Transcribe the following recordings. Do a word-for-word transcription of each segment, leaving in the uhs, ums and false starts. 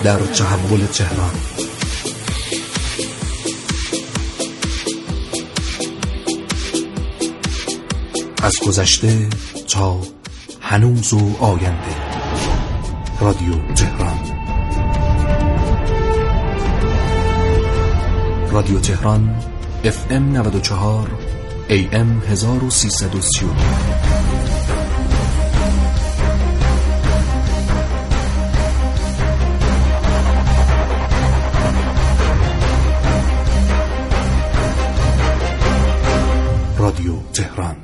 در تحول تهران. از گذشته تا هنوز و آینده. رادیو تهران. رادیو تهران اف ام نود و چهار ای ام هزار و سیصد و سی و دو. رادیو تهران.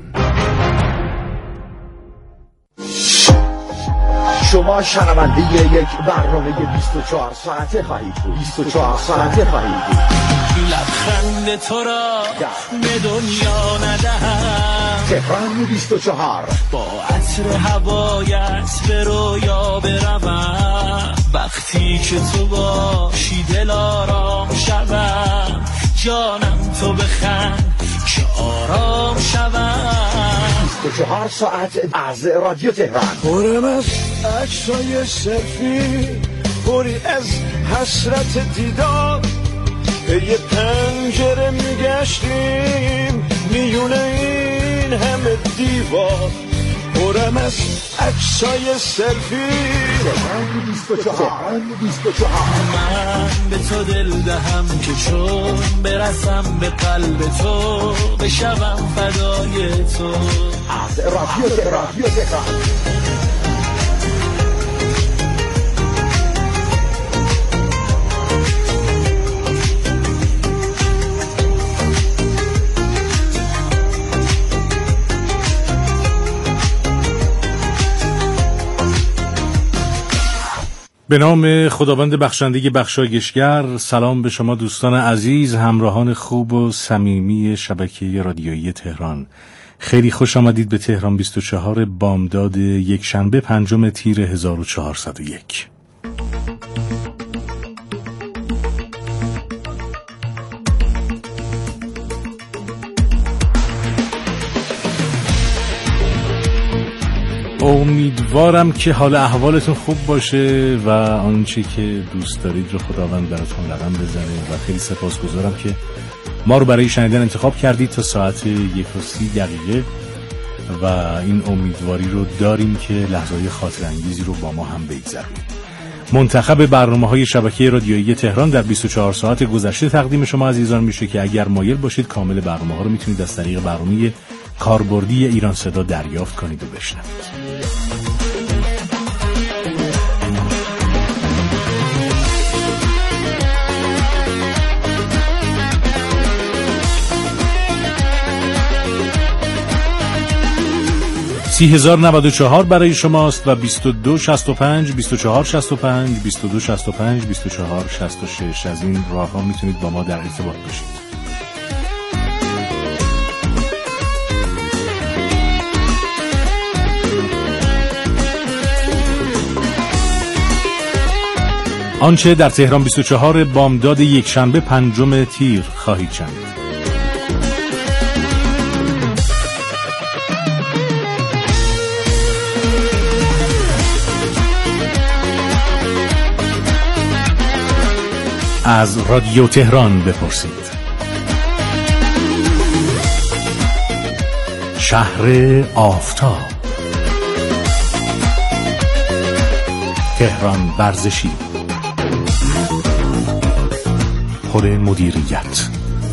شما شنونده یک برنامه بیست و چهار ساعته خواهید بود. بیست و چهار ساعته خواهید بود. لبخند تو را به دنیا ندهم. تهران بیست و چهار با عطر هوایت به رویا بروم. وقتی که تو باشی دل آرام شوم. جانم تو بخند که آرام شوم. بیست و چهار ساعت از رادیو تهران. پرم از عکسای سلفی، پری از حسرت دیدار. به یه پنجره میگشتیم میونه این همه دیوار. پرم از عکسای سلفی. بیست و چهار بیست و چهار من به تو دل دهم که چون برسم به قلب تو بشوم فدای تو. از رادیو تهران. رادیو تهران. به نام خداوند بخشنده بخشایشگر. سلام به شما دوستان عزیز، همراهان خوب و صمیمی شبکه رادیویی تهران. خیلی خوش آمدید به تهران بیست و چهار بامداد یک شنبه پنجم تیر هزار و چهارصد و یک. امیدوارم که حال احوالتون خوب باشه و آنچه که دوست دارید رو خداوند براتون رقم بزنه و خیلی سپاسگزارم که ما رو برای شنیدن انتخاب کردید تا ساعت یک و سی دقیقه و این امیدواری رو داریم که لحظه‌های خاطر انگیزی رو با ما هم بگذرونیم. منتخب برنامه‌های شبکه رادیویی تهران در بیست و چهار ساعت گذشته تقدیم شما عزیزان میشه که اگر مایل باشید کامل برنامه‌ها رو میتونید از طریق برنامه کاربردی ایران صدا دریافت کنید و بشنوید. سی هزار و نود و چهار برای شماست و بیست و دو شصت و پنج بیست و چهار شصت و پنج بیست و دو شصت و پنج بیست و چهار شصت و شش. از این راه ها میتونید با ما در ارتباط باشید. آنچه در تهران بیست و چهار بامداد یک شنبه پنجم تیر خواهید شنید. از رادیو تهران بپرسید. شهر آفتاب، تهران ورزشی، پر مدیریت،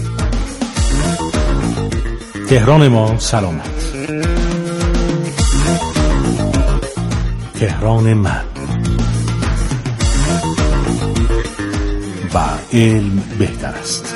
تهران ما سلامت، تهران من و علم بهتر است.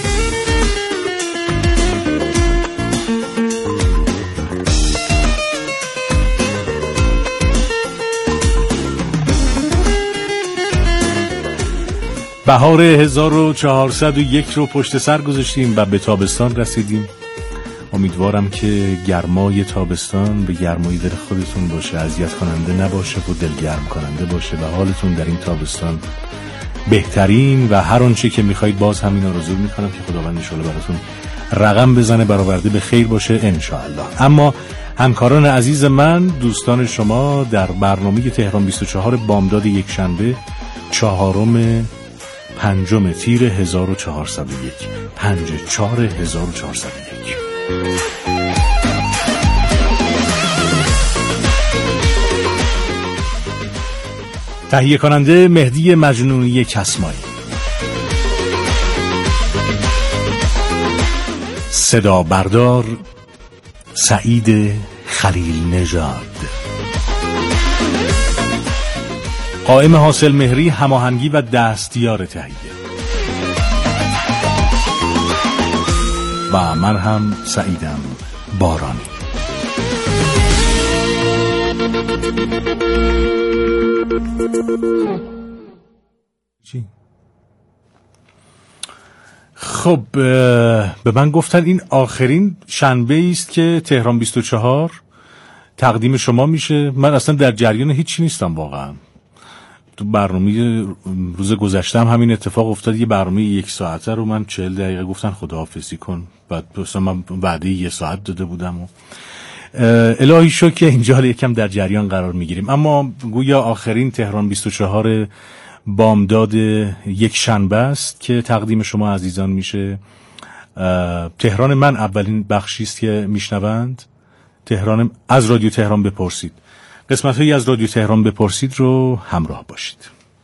بهار هزار و چهارصد و یک رو پشت سر گذاشتیم و به تابستان رسیدیم. امیدوارم که گرمای تابستان به گرمای دل خودتون باشه، اذیت کننده نباشه و دلگرم کننده باشه و حالتون در این تابستان بهترین و هر آنچه که میخواید باز همین آرزو میکنم که خداوند ان شاءالله براتون رقم بزنه، برآورده به خیر باشه ان شاءالله. اما همکاران عزیز من، دوستان شما، در برنامه تهران بیست و چهار بامداد یک شنبه چهارم پنجم تیر هزار و چهارصد و یک پنج چهار هزار و چهارصد و یک. تهیه کننده مهدی مجنونی کسمایی. صدا بردار سعید خلیل نژاد. قائم حاصل مهری هماهنگی و دستیار تهیه. و من هم سعیدم بارانی. چی؟ خب به من گفتن این آخرین شنبه است که تهران بیست و چهار تقدیم شما میشه. من اصلا در جریان هیچی نیستم واقعا. تو برنامه روز گذشته هم همین اتفاق افتاد. یه برنامه یک ساعته رو من چهل دقیقه گفتن خداحافظی کن، بعد مثلا من وعده یه ساعت داده بودم و الهی شو که اینجا یکم در جریان قرار میگیریم. اما گویا آخرین تهران بیست و چهار بامداد یک شنبه است که تقدیم شما عزیزان میشه. تهران من اولین بخشی است که میشنوند. تهران از رادیو تهران بپرسید. قسمت هایی از رادیو تهران بپرسید رو همراه باشید.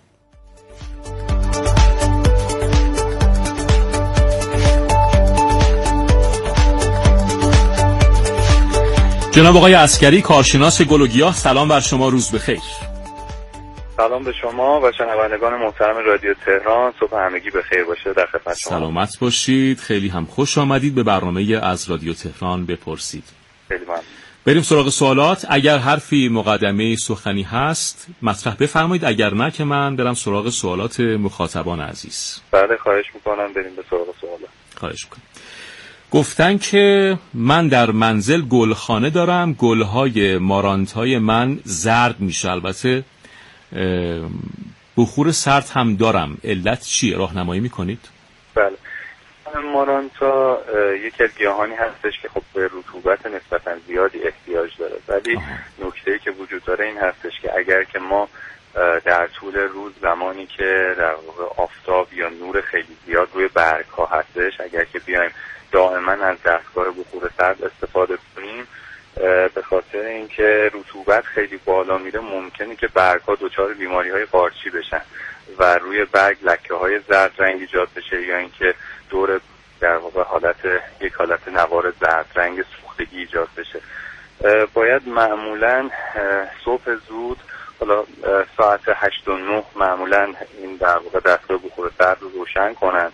جناب آقای عسکری، کارشناس گل و گیاه، سلام بر شما، روز بخیر. سلام به شما و شنوندگان محترم رادیو تهران، صبح همگی بخیر باشه. در خدمت شما. سلامت باشید. خیلی هم خوش آمدید به برنامه از رادیو تهران بپرسید. خیلی ممنون. بریم سراغ سوالات. اگر حرفی مقدمه سخنی هست مطرح بفرمایید، اگر نه که من برم سراغ سوالات مخاطبان عزیز. بله خواهش میکنم، بریم به سراغ سوالات. خواهش میکنم. گفتن که من در منزل گلخانه دارم، گلهای مارانتای من زرد میشه، البته بخور سرد هم دارم، علت چیه؟ راهنمایی میکنید؟ بله، مارانتا یکی از گیاهانی هستش که خب به رطوبت نسبتا زیادی احتیاج داره، ولی نکته‌ای که وجود داره این هستش که اگر که ما در طول روز زمانی که در واقع آفتاب یا نور خیلی زیاد روی برگ‌ها هستش، اگر که بیایم دائما از دستگاه بخور سرد استفاده کنیم، به خاطر اینکه رطوبت خیلی بالا میره ممکنه که برگ‌ها دچار بیماری‌های قارچی بشن و روی برگ لکه‌های زرد رنگ ایجاد بشه، یا اینکه دور در واقع حالت یک حالت نوار زرد رنگ سوختگی ایجاد بشه. باید معمولاً صبح زود، حالا ساعت هشت و نه معمولاً این در واقع دستگاه بخور سرد رو روشن کنن.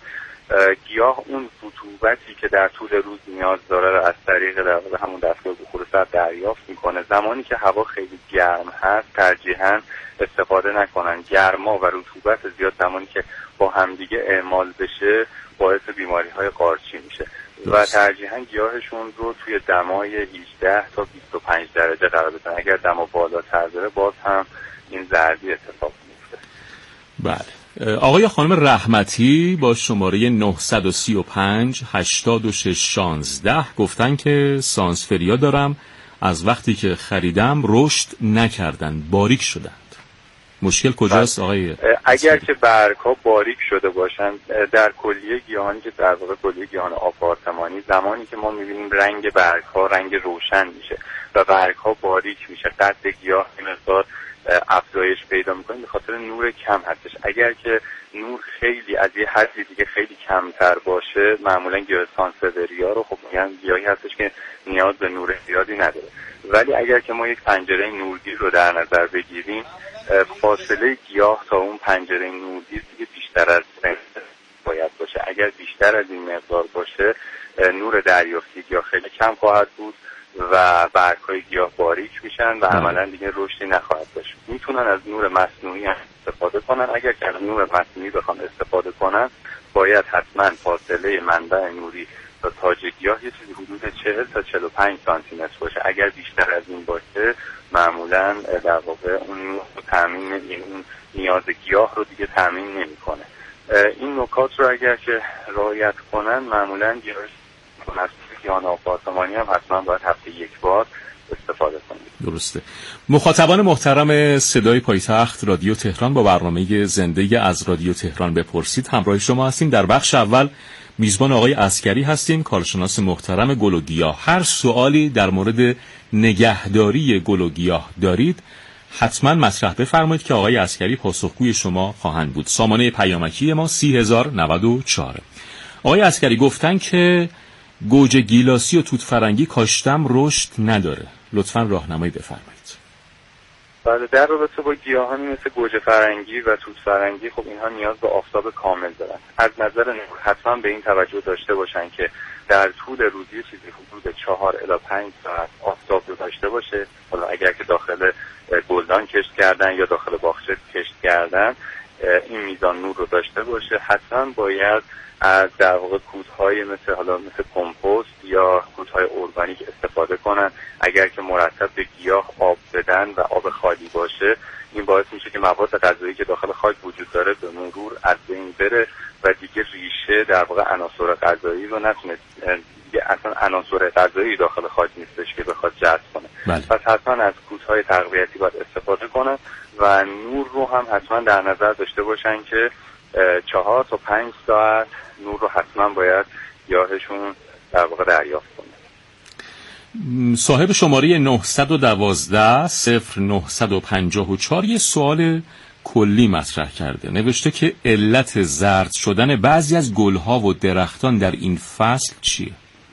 گیاه اون رطوبتی که در طول روز نیاز داره رو از طریق در واقع همون دستگاه بخور سرد دریافت میکنه. زمانی که هوا خیلی گرم هست ترجیحاً استفاده نکنن. گرما و رطوبت زیاد زمانی که با همدیگه اعمال بشه باعث بیماری‌های قارچی میشه و ترجیحاً گیاهشون رو توی دمای هجده تا بیست و پنج درجه قرار بدن. اگر دما بالاتر بره باز هم این زردی اتفاق میفته. بله. آقای خانم رحمتی با شماره نهصد و سی و پنج هشتاد و شش شانزده گفتن که سانسفریا دارم، از وقتی که خریدم رشد نکردن، باریک شدند. مشکل کجاست آقای؟ اگر که برگ‌ها باریک شده باشن، در کلیه گیاهانی که در واقع کلیه گیاهان آپارتمانی، زمانی که ما می‌بینیم رنگ برگ‌ها رنگ روشن میشه و برگ‌ها باریک میشه، قد گیاه مقدار افزایش پیدا میکنه، به خاطر نور کم هستش. اگر که نور خیلی از یه حدی دیگه خیلی کمتر باشه، معمولا گیاه سانسوریا رو خب میگن گیاهی هستش که نیاز به نور زیادی نداره. ولی اگر که ما یک پنجره نورگیر رو در نظر بگیریم، فاصله گیاه تا اون پنجره نورگیر دیگه بیشتر از باید باشه. اگر بیشتر از این مقدار باشه، نور دریافتی گیاه خیلی کم خواهد بود و برگ‌های گیاه باریک میشن و عملاً دیگه رشدی نخواهد داشت. میتونن از نور مصنوعی استفاده کنن. اگر که از نور مصنوعی بخوان استفاده کنن، باید حتما فاصله منبع نوری تا تاج گیاه یه چیزی حدود چهل تا چهل و پنج سانتی متر باشه. اگر بیشتر از این باشه، معمولاً در واقع اون نور تامین این نیاز گیاه رو دیگه تامین نمیکنه. این نکات رو اگر که رعایت کنن، معمولاً گیاه گیاهان آپارتمانی هم حتما باید هفته یک بار استفاده کنید. درسته. مخاطبان محترم صدای پایتخت رادیو تهران با برنامه زنده از رادیو تهران بپرسید همراه شما هستیم. در بخش اول میزبان آقای عسکری هستیم، کارشناس محترم گل و گیاه. هر سوالی در مورد نگهداری گل و گیاه دارید حتما مطرح بفرمایید که آقای عسکری پاسخگوی شما خواهند بود. سامانه پیامکی ما سی هزار و نود و چهار. آقای عسکری گفتن که گوجه گیلاسی و توت فرنگی کاشتم رشد نداره، لطفاً راهنمایی بفرمایید. بله، در رابطه با گیاهانی مثل گوجه فرنگی و توت فرنگی خب اینها نیاز به آفتاب کامل دارن. از نظر نور حتما به این توجه داشته باشن که در طول روزی چیزی حدود چهار الی پنج ساعت آفتاب رو داشته باشه. حالا اگر که داخل گلدان کشت کردن یا داخل باغچه کشت کردن این میزان نور رو داشته باشه. حتما باید از در واقع کودهای مثل حالا مثل کمپوست یا کودهای ارگانیک استفاده کنن. اگر که مرتب به گیاه آب بدن و آب خالی باشه این باعث میشه که مواد غذایی که داخل خاک وجود داره به مرور از بین بره و دیگه ریشه در واقع عناصر غذایی رو نتونه، دیگه اصلا عناصر غذایی داخل خاک نیستش که بخواد جذب کنه. بله. پس حتما از کودهای تقویتی باید استفاده کنن و نور رو هم حتما در نظر داشته باشن که چهار تا پنج ساعت نور رو حتما باید گیاهشون در واقع دریافت کنه. صاحب شماره نه یک دو صفر نه پنج چهار یه سوال کلی مطرح کرده. نوشته که علت زرد شدن بعضی از گلها و درختان در این فصل چیه؟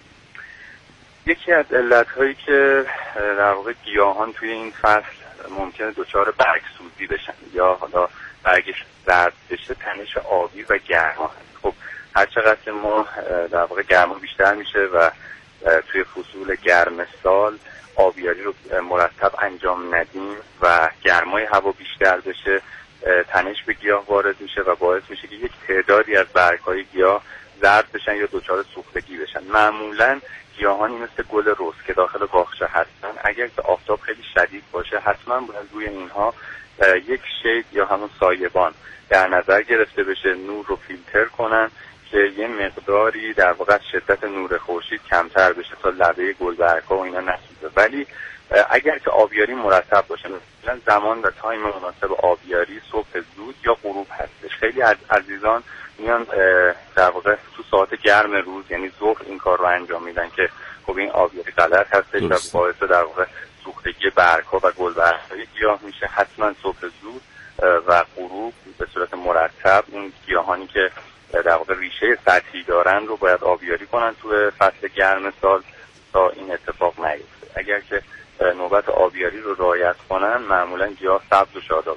یکی از علت‌هایی که در واقع گیاهان توی این فصل ممکنه دچار برگ سوزی بشن یا حالا برگش زرد بشه تنش آبی و گرما هست. خب هر چقدر که ما در واقع گرما بیشتر میشه و توی فصول گرم سال آبیاری رو مرتب انجام ندیم و گرمای هوا بیشتر بشه تنش به گیاه وارد میشه و باعث میشه که یک تعدادی از برگ‌های گیاه زرد بشن یا دچار سوختگی بشن. معمولاً گیاهانی مثل گل رز که داخل باغچه هستن اگر که آفتاب خیلی شدید باشه حتما باید روی اینها یک شید یا همون سایبان در نظر گرفته بشه، نور رو فیلتر کنن که یه مقداری در واقع شدت نور خورشید کمتر بشه تا لبه گلبرگ‌ها و اینا نسوزه. ولی اگر که آبیاری مرتب باشه، مثلا زمان و تایم مناسب آبیاری صبح زود یا غروب هستش. خیلی از عزیزان میان در واقع تو ساعت گرم روز یعنی ظهر این کار رو انجام میدن که خب این آبیاری غلط هستش و باعث در واقع سوختگی برگ‌ها و گلبرگ‌های گیاه میشه. حتما صبح زود و غروب به صورت مرتب این گیاهانی که در واقع ریشه سطحی دارن رو باید آبیاری کنن تو فصل گرم سال تا این اتفاق نیفته. اگر که نوبت آبیاری رو رعایت کنن معمولا گیاه سبز و شاداب.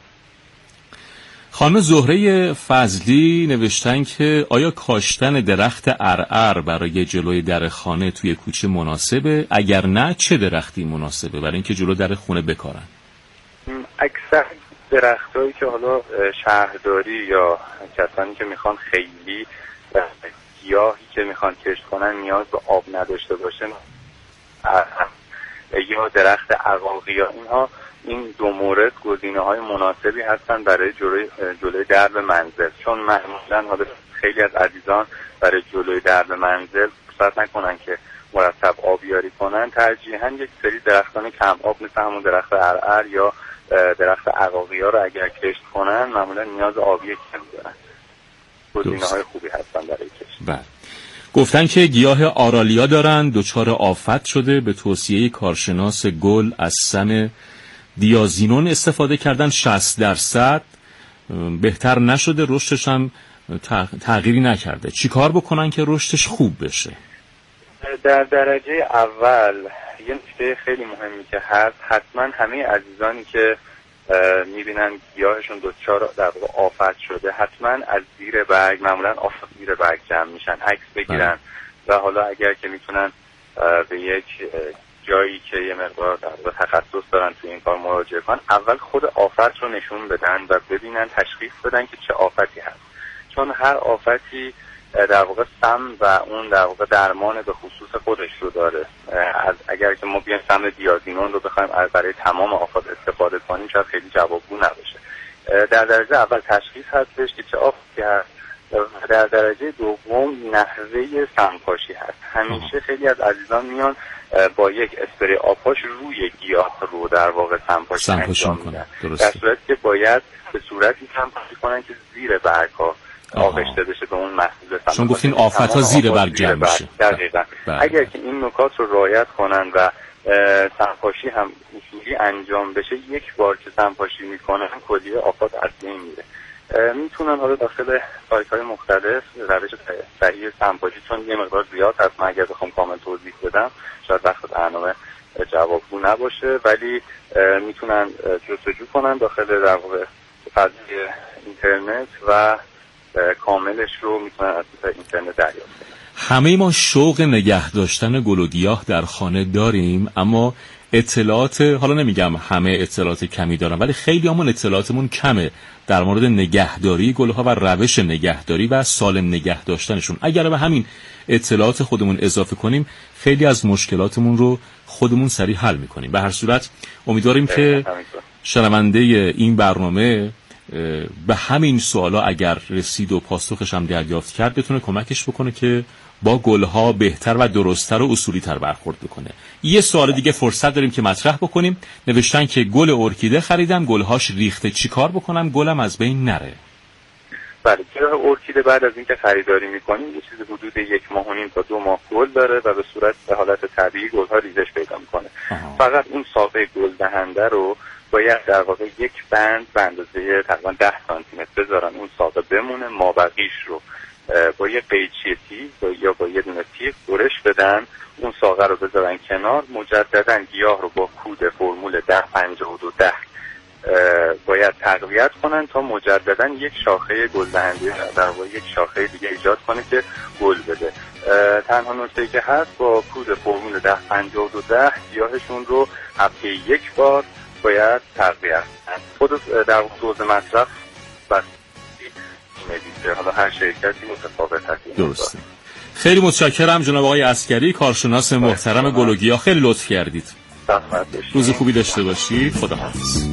خانم زهره فضلی نوشتن که آیا کاشتن درخت عرعر برای جلوی در خانه توی کوچه مناسبه؟ اگر نه چه درختی مناسبه برای اینکه جلو در خونه بکارن؟ اکثر درختایی که حالا شهرداری یا کسانی که میخوان خیلی گیاهی که میخوان کشت کنن نیاز به آب نداشته باشه یا درخت عقاقیا، اینها این دو مورد گزینه‌های مناسبی هستن برای جلوی جلوی درب منزل. چون معمولاً حالا خیلی از عزیزان برای جلوی درب منزل فرصت نکنن که مرتب آبیاری کنن، ترجیحاً یک سری درختان کم آب مثل همون درخت عرعر یا درخت عقاقیا رو اگر کشت کنن معمولاً نیاز آبی کم دارن. گزینه‌های خوبی هستن برای کشت. بله. گفتن که گیاه آرالیا دارن دچار آفت شده، به توصیه کارشناس گل از سن دیازینون استفاده کردن، شصت درصد بهتر نشده، رشدش هم تغییری نکرده. چی کار بکنن که رشدش خوب بشه؟ در درجه اول یه نکته خیلی مهمی که هست، حتما همه عزیزانی که میبینن گیاهشون دچار در واقع آفت شده حتما از زیر برگ، معمولا آفت زیر برگ جمع میشن، عکس بگیرن و حالا اگر که میتونن به یک جایی که یه مقدار در واقع تخصص دارن توی این کار مراجعه کنن، اول خود آفت رو نشون بدن و ببینن، تشخیص بدن که چه آفتی هست. چون هر آفتی در واقع سم و اون در واقع درمان به خصوص خودش رو داره. از اگر که ما بیایم سم دیازینون رو بخوایم برای تمام آفات استفاده کنیم شاید خیلی جوابگو نباشه. در درجه اول تشخیص هستش که چه آفتی هست در درجه دوم نحوه سمپاشی هست. همیشه خیلی از عزیزان میان با یک اسپری آبپاش روی گیاه رو در واقع سمپاشی انجام میدن، در صورتی که باید به صورتی سمپاشی کنن که زیر برگ‌ها آغشته بشه به اون محصول سمپاشی. چون گفتین آفت‌ها زیر برگ جمع میشه. دقیقاً. اگر که این نکات رو رعایت کنن و سمپاشی هم اصولی انجام بشه، یک بار که سمپاشی میکنن کلیه آفات از بین میره. میتونن حالا داخل سایت‌های مختلف روش صحیح سمپاشی، چون یه مقدار زیاد هست، من اگر بخوام کامل توضیح بدم شاید وقت برنامه جوابگو نباشه، ولی میتونن جستجو کنن داخل در واقع فضای اینترنت و کاملش رو میتونن از اینترنت دریافت کنن. همه ما شوق نگه داشتن گل و گیاه در خانه داریم، اما اطلاعات، حالا نمیگم همه اطلاعات کمی دارن، ولی خیلی همون اطلاعاتمون کمه در مورد نگهداری گلها و روش نگهداری و سالم نگه داشتنشون. اگر به همین اطلاعات خودمون اضافه کنیم خیلی از مشکلاتمون رو خودمون سریع حل میکنیم. به هر صورت امیدواریم که شنونده این برنامه به همین سوالا اگر رسید و پاسخش هم دریافت کرد بتونه کمکش بکنه که با گلها بهتر و درست‌تر و اصولی‌تر برخورد بکنه. یه سوال دیگه فرصت داریم که مطرح بکنیم. نوشتن که گل ارکیده خریدم، گلهاش ریخته، چیکار بکنم گلم از بین نره؟ بله، گیاه ارکیده بعد از اینکه خریداری می‌کنیم یه چیز حدود یک ماه و نیم تا دو ماه گل داره و به صورت به حالت طبیعی گل‌ها ریزش پیدا می‌کنه. فقط اون ساقه گل دهنده رو باید در واقع یک بند به اندازه تقریبا ده سانتی متر بذارن، اون ساقه بمونه، مابقیش رو با یه قیچی تیز یا با یه دونه تیغ برش بدن، اون ساقه رو بذارن کنار، مجددا گیاه رو با کود فرمول ده پنجاه و دو ده باید تقویت کنن تا مجددا یک شاخه گل دهنده در واقع یک شاخه دیگه ایجاد کنه که گل بده. تنها نکته‌ای که هست با کود فرمول ده پنجاه و دو ده گیاهشون رو هفته یک بار باید تقویت کنن. خود در واقع دوز مصرف بس میدیده، حالا هر شرکتی متفاوت هست. درسته. خیلی متشکرم جناب آقای عسکری، کارشناس محترم گل و گیاه، خیلی لطف کردید. روز خوبی داشته باشید. خداحافظ.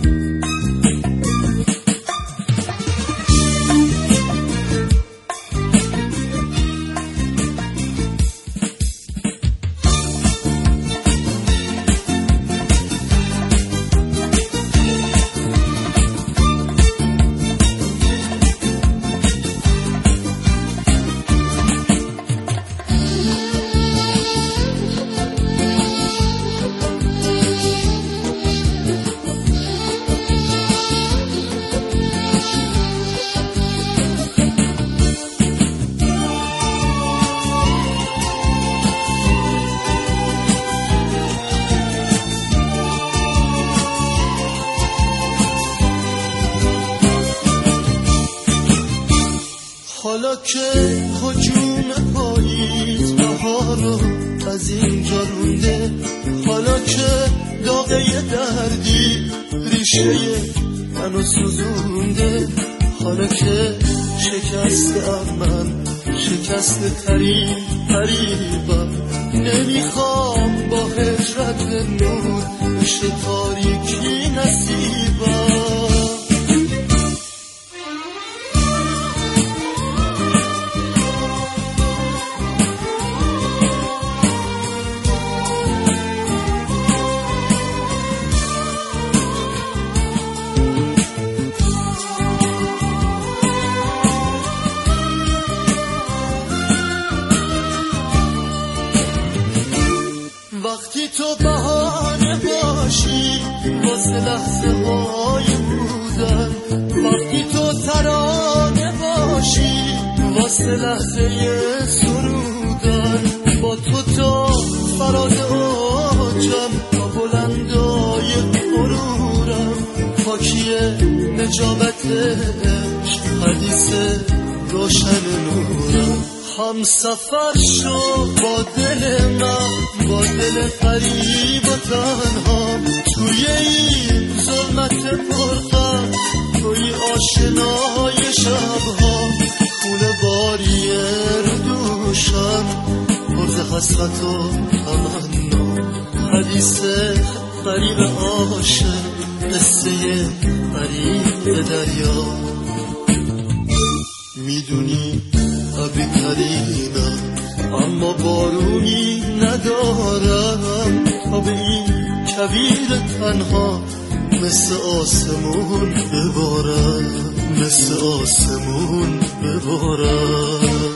حالا که هجوم پاییز بهارو از اینجا رونده، حالا که داغه دردی ریشه منو سوزونده، حالا که شکستم من شکسته ترین قریبم، نمیخوام با هجرت نور بشه تاریکی نصیبم. وقتی تو بهانه باشی واسه لحظه های بودن، وقتی تو ترانه باشی واسه لحظه سرودن، با تو تا فراز اوجم تا بلندای غرورم، پاکی نجابت عشق حدیث روشن نورم. هم سفر شو با دل من، با دل قریب و تنها، توی این ظلمت پرخط، توی آشنای شبها، خونه باری رو دوشم پرز حسرت و تمنا، حدیث قریب عاشق، قصه قریب دریا. میدونی طبیعترینم اما بارونی ندارم تا به این کویر تنها مثل آسمون ببارم مثل آسمون ببارم.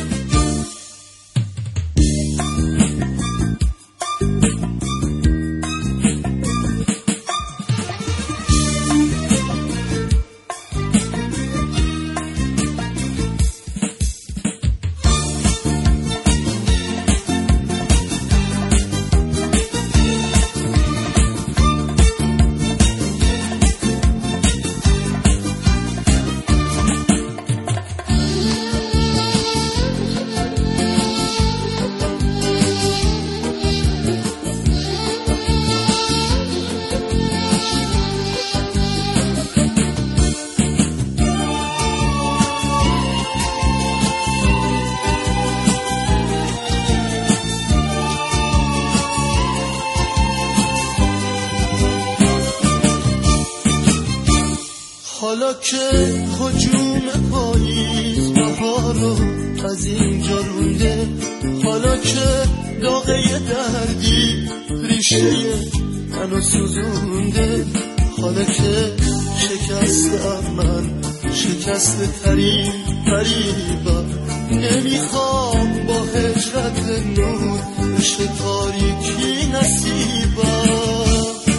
حالا که هجوم پاییز بهارو از اینجا رونده، حالا که داغه دردی ریشه منو سوزونده، حالا که شکستم من شکسته ترین قریبم، نمیخوام با هجرت نور بشه تاریکی نصیبم.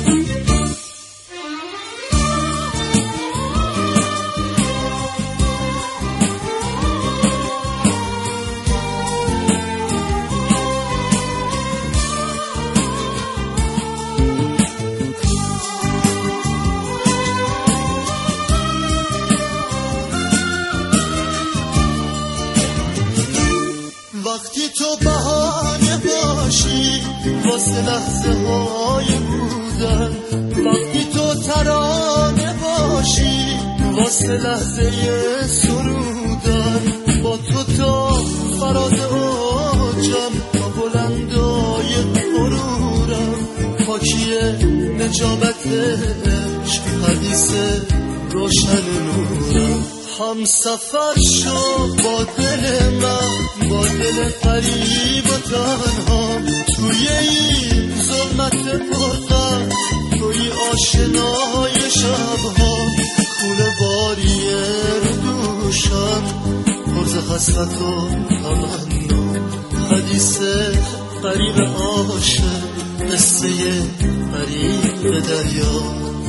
وقتی تو بهانه باشی واسه لحظه های بودن، وقتی تو ترانه باشی واسه لحظه سرودن، با تو تا فراز اوجم تا بلندای غرورم، پاکی نجابت عشق حدیث روشن نورم. هم سفر شو با دل من، با دل قریب و تنها، توی این ظلمت پرخط، توی آشنای شبها، کوله باری رو دوشم پرز حسرت و تمنا، حدیث قریب عاشق قصه قریب دریا.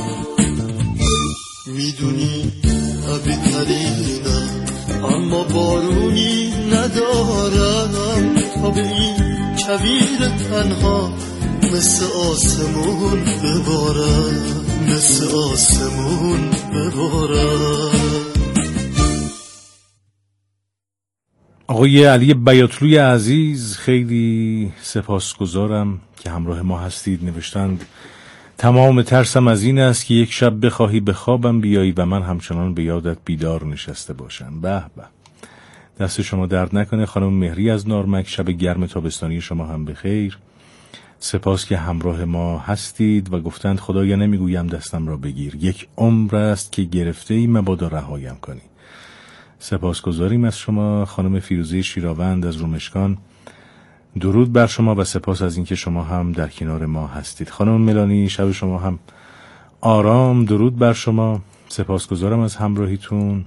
میدونی طبیعترینم اما بارونی ندارم تا به این کویر تنها مثل آسمون ببارم مثل آسمون ببارم. آقای علی بیاتلوی عزیز خیلی سپاسگزارم که همراه ما هستید. نوشتند تمام ترسم از این است که یک شب بخواهی به خوابم بیایی و من همچنان به یادت بیدار نشسته باشم. به به، دست شما درد نکنه. خانم مهری از نارمک، شب گرم تابستانی شما هم بخیر. سپاس که همراه ما هستید و گفتند خدایا نمیگویم دستم را بگیر، یک عمر است که گرفته ای مبادا رهایم کنی. سپاسگزاریم از شما. خانم فیروزه شیراوند از رومشکان، درود بر شما و سپاس از اینکه شما هم در کنار ما هستید. خانم ملانی، شب شما هم آرام، درود بر شما. سپاسگزارم از همراهیتون.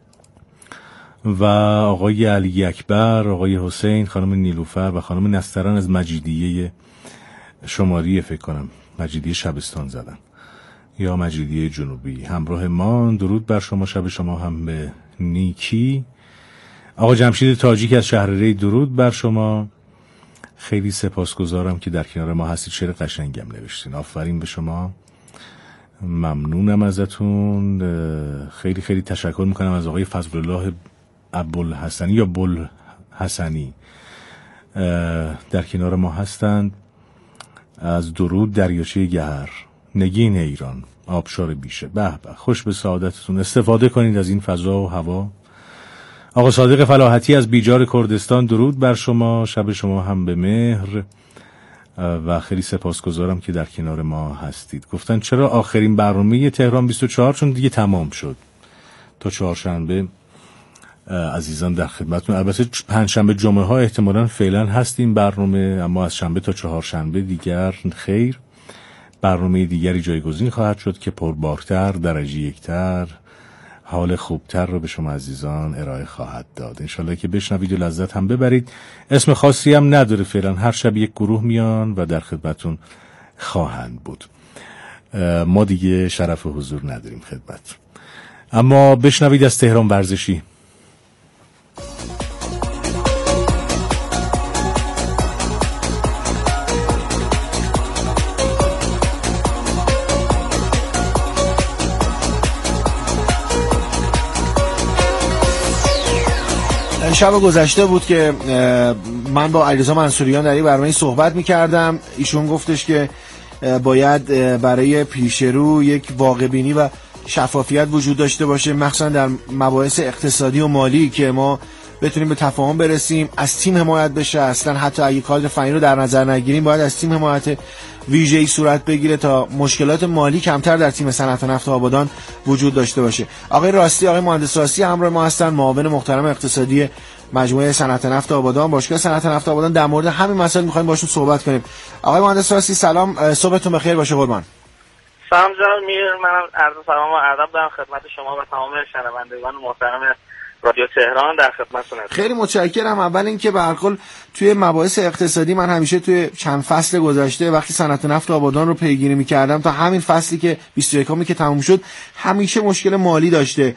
و آقای علی اکبر، آقای حسین، خانم نیلوفر و خانم نسترن از مجیدیه شماری، فکر کنم مجیدیه شبستان زدن یا مجیدیه جنوبی، همراه ما. درود بر شما، شب شما هم به نیکی. آقا جمشید تاجیک از شهرری، درود بر شما. خیلی سپاسگزارم که در کنار ما هستید. شعر قشنگم نوشتین، آفرین به شما، ممنونم ازتون. خیلی خیلی تشکر میکنم از آقای فضل الله ابوالحسنی یا بوالحسنی در کنار ما هستند. از درود دریاچه گهر، نگین ایران، آبشار بیشه. به به، خوش به سعادتتون. استفاده کنید از این فضا و هوا. آقا صادق فلاحتی از بیجار کردستان، درود بر شما، شب شما هم به مهر و خیلی سپاسگزارم که در کنار ما هستید. گفتن چرا آخرین برنامه تهران بیست و چهار؟ چون دیگه تمام شد، تا چهارشنبه عزیزان در خدمتتون. البته پنجشنبه جمعه ها احتمالاً فعلا هستیم برنامه، اما از شنبه تا چهارشنبه دیگر خیر. برنامه دیگری جایگزین خواهد شد که پربارتر، درجه یکتر، حال خوبتر رو به شما عزیزان ارائه خواهد داد. انشالله که بشنوید و لذت هم ببرید. اسم خاصی هم نداره فعلا، هر شب یک گروه میان و در خدمتون خواهند بود. ما دیگه شرف حضور نداریم خدمت. اما بشنوید از تهران ورزشی. شب گذشته بود که من با علیرضا منصوریان در این برنامه صحبت می‌کردم. ایشون گفتش که باید برای پیشرو یک واقع‌بینی و شفافیت وجود داشته باشه، مخصوصا در مباحث اقتصادی و مالی، که ما بتونیم به تفاهم برسیم، از تیم حمایت بشه. اصلا حتی اگه کادر فنی رو در نظر نگیریم، باید از تیم حمایت ویژه‌ای صورت بگیره تا مشکلات مالی کمتر در تیم صنعت نفت آبادان وجود داشته باشه. آقای راستی، آقای مهندس راستی همراه ما هستن، معاون محترم اقتصادی مجموعه صنعت نفت آبادان، باشگاه صنعت نفت آبادان. در مورد همین مسائل می‌خوایم باشون صحبت کنیم. آقای مهندس راستی سلام، صبحتون بخیر باشه قربان. سلام جناب میر، منم عرض سلام و ادب دارم خدمت شما و تمام شنوندگان محترم رادیو تهران. در خدمتتون هستم. خیلی متشکرم. اول اینکه به هر حال توی مباحث اقتصادی من همیشه توی چند فصل گذشته وقتی صنعت نفت آبادان رو پیگیری می‌کردم تا همین فصلی که بیست و یکمی که تموم شد، همیشه مشکل مالی داشته.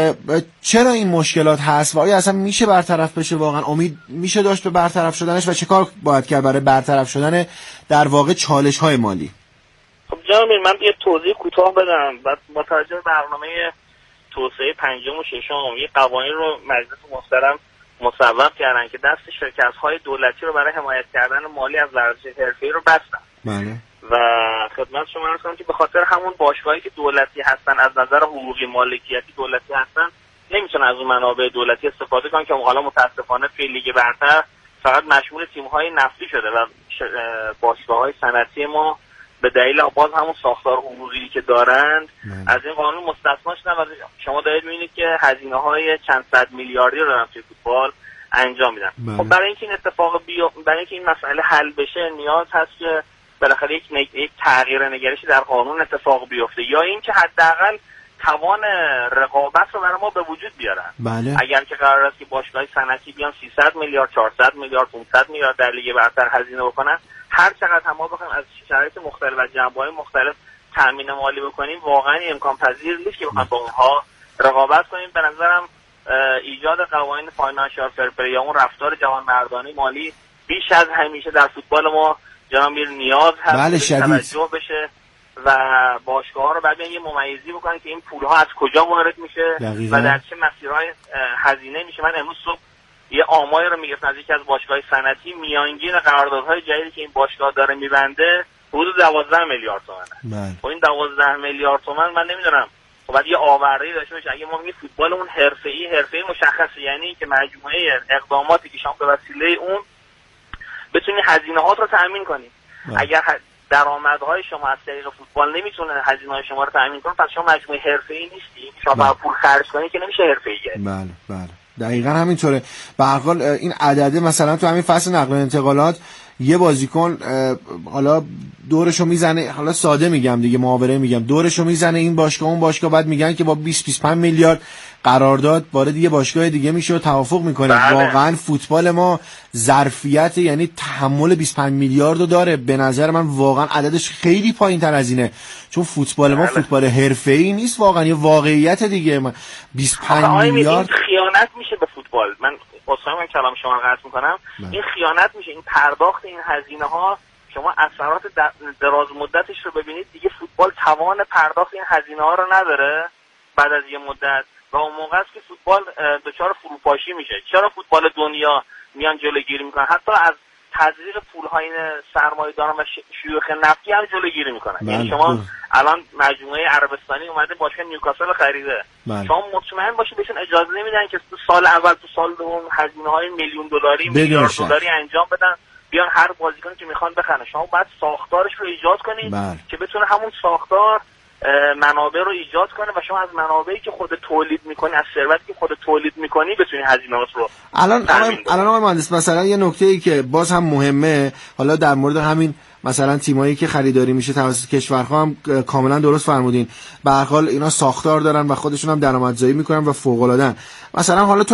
چرا این مشکلات هست و آیا اصلا میشه برطرف بشه؟ واقعا امید میشه داشت به برطرف شدنش و چه کار باید کرد برای برطرف شدن در واقع چالش‌های مالی؟ خب جناب میر، من یه توضیح کوتاه بدم. بعد با توجه به برنامه توسعه پنجم و ششم یه قوانین رو مجلس محترم مصوب کردن که دست شرکت‌های دولتی رو برای حمایت کردن مالی از ورزش حرفه‌ای رو بستن. بله. و خدمت شما عرض کنم که به خاطر همون باشگاهایی که دولتی هستن، از نظر حقوقی مالکیتی دولتی هستن، نمیتونن از اون منابع دولتی استفاده کنن که حالا متاسفانه توی لیگ برتر فقط مشمول تیم‌های نفتی شده و باشگاه‌های صنعتی ما به دلیل باز همون ساختار حقوقی که دارند من. از این قانون مستثنا شدن و شما دارید می‌بینید که هزینه‌های چند صد میلیاردی رو دارن توی فوتبال انجام میدن. خب برای اینکه این اتفاق بیا برای اینکه این مسئله حل بشه، نیاز هست که بالاخره یک, نگ... یک تغییر نگرشی در قانون اتفاق بیفته، یا اینکه حداقل توان رقابت رو برای ما به وجود بیارن. بله. اگر که قرار است که باشگاه صنعتی بیان سیصد میلیارد، چهارصد میلیارد، پانصد میلیارد در لیگ برتر هزینه بکنن، هر چقدر هم ما بخوایم از شرایط مختلف و جنبه‌های مختلف تامین مالی بکنیم، واقعا امکان پذیر نیست که بخوایم با اونها رقابت کنیم. به نظرم ایجاد قوانین فاینانشال فرپلی یا اون رفتار جوانمردانه مالی بیش از همیشه در فوتبال ما جناب میر نیاز هست. بله، توجه بشه و باشگاه‌ها رو بعد یه ممیزی بکنن که این پول‌ها از کجا وارد میشه دقیقا. و در چه مسیرهای هزینه میشه. من امروز صبح یه آماری رو میگفتن از یکی از باشگاه‌های صنعتی، میانگین قراردادهای جدیدی که این باشگاه داره میبنده حدود دوازده میلیارد تومانه. خب این دوازده میلیارد تومان من نمیدونم، خب بعد یه آورده‌ای داشته باشه. اگه ما میگیم فوتبالمون حرفه‌ای حرفه‌ای مشخصه، یعنی که مجموعه اقداماتی که شما به وسیله اون بتونی هزینه‌هات رو تأمین کنی. اگر درآمدهای شما از طریق فوتبال نمیتونه هزینه‌های شما رو تأمین کنه، پس شما مجموعه حرفه‌ای نیستی. شما با پول خرج کنی که نمیشه حرفه‌ای. بله بله دقیقاً همینطوره. به هر حال این عدده مثلا تو همین فصل نقل و انتقالات یه بازیکن حالا دورشو میزنه، حالا ساده میگم دیگه، محاوره میگم، دورشو میزنه این باشگاه اون باشگاه، بعد میگن که با بیست بیست و پنج میلیارد قرارداد وارد یه باشگاه دیگه میشه و توافق میکنه. بله. واقعا فوتبال ما ظرفیت یعنی تحمل بیست و پنج میلیارد رو داره. به نظر من واقعا عددش خیلی پایین تر از اینه، چون فوتبال ما بله. فوتبال حرفه‌ای نیست، واقعا یه واقعیت دیگه. بیست و پنج میلیارد خیانت میشه به فوتبال. من اصلا من کلام شما رو قطع میکنم. بله. این خیانت میشه، این پرداخت این هزینه ها. شما اثرات دراز مدتش رو ببینید دیگه، فوتبال توان پرداخت این هزینه ها رو نداره بعد از یه مدت، و اون موقع است که فوتبال دچار فروپاشی میشه. چرا فوتبال دنیا میان جلوگیری میکنن؟ حتی از تزریق پول‌های سرمایه‌داران و شیوخ نفتی هم جلوگیری میکنن. یعنی شما الان مجموعه عربستانی اومده باشگاه نیوکاسل خریده، من. شما مطمئن باشید بهشون اجازه نمیدن که تو سال اول تو سال دوم هزینه‌های میلیون دلاری میلیارد دلاری انجام بدن بیان هر بازیکنی که میخوان بخرن. شما باید ساختارش رو ایجاد کنید که بتونه همون ساختار منابع رو ایجاد کنه و شما از منابعی که خود تولید میکنی، از ثروتی که خود تولید میکنی بتونی هزینه‌هات رو الان الان آقای مهندس مثلا یه نکته‌ای که باز هم مهمه، حالا در مورد همین مثلا تیمایی که خریداری میشه توسط کشورها هم کاملا درست فرمودین. به هر حال اینا ساختار دارن و خودشون هم درآمدزایی میکنن و فوق العاده. مثلا حالا تو